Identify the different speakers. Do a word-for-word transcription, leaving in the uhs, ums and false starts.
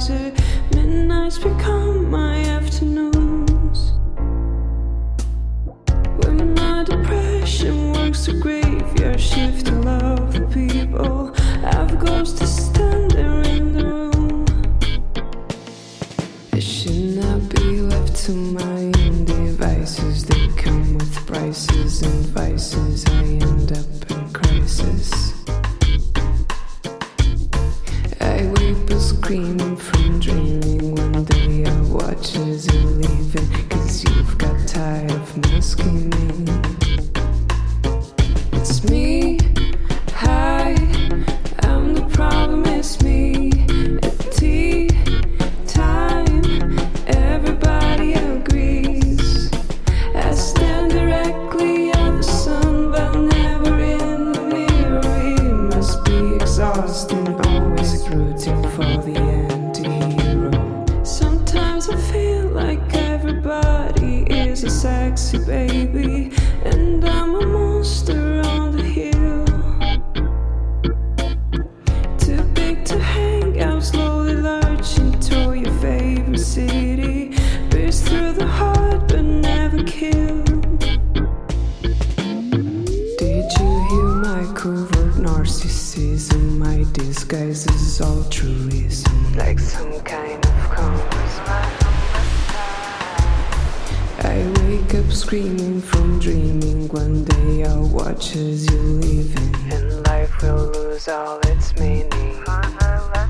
Speaker 1: wiser. Midnights become my afternoons. When my depression works the graveyard shift to love the people, I've ghosts to stand there in the room. It should not be left to my own devices. They come with prices and vices. I end up in crisis. I wake up screaming from dreaming. One day I watch as you're leaving, 'cause you've got tired of my scheming. It's me, hi, I'm the problem, it's me. At tea time, everybody agrees. I stand directly at the sun, but never in the mirror. It must be exhausting, always rooting for the anti-hero. Sometimes I feel like everybody is a sexy baby, and I'm a monster on the hill. Too big to hang out, slowly lurching toward your favorite city. Pierce through the heart but never kill. Did you hear my covert narcissism? My disguise is altruism, like some kind of compass. I wake up screaming from dreaming. One day I'll watch as you're leaving, and life will lose all its meaning.